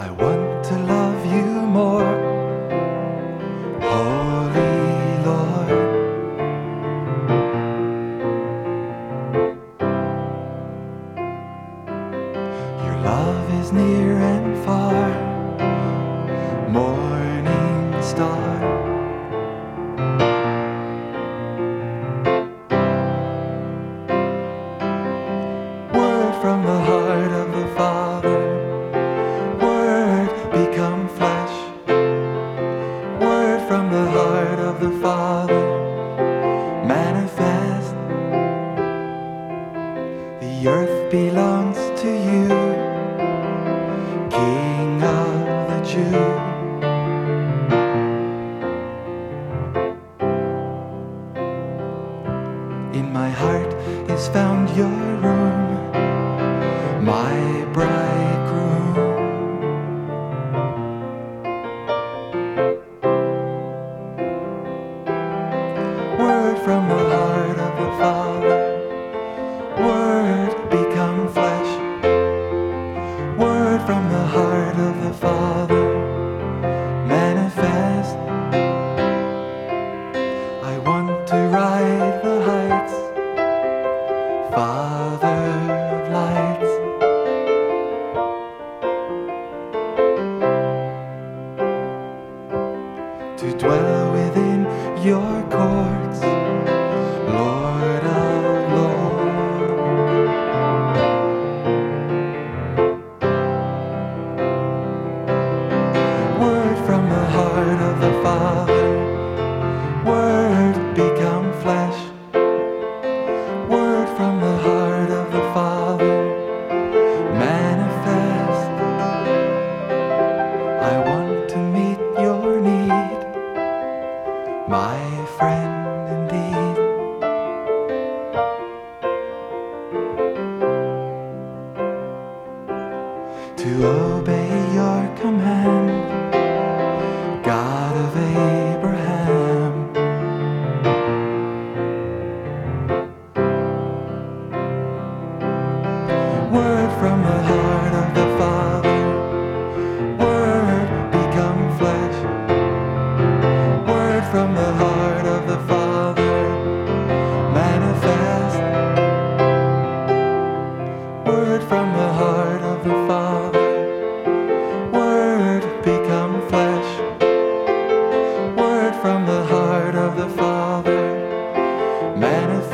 I want to love you more, Holy Lord. Your love is near and far, morning star. Word from the heart of the Father, Word become flesh. Word from the heart of the Father, manifest. The earth belongs to you, King of the Jews. In my heart is found your room, my bridegroom. Word from the heart of the Father, Word become flesh. Word from the heart of the Father, manifest. I want to ride the heights, Father of lights. To dwell within your courts, Lord of lords. Word from the heart of the Father, Word become flesh. Word from the heart of the Father, manifest. I want to meet your need, my friend indeed. To obey your command, God of Abraham. Word from the heart of the Father, Word become flesh. Word from the heart of the Father, manifest. Word from the heart of the Father, Word become flesh. Word from the heart of the Father, manifest.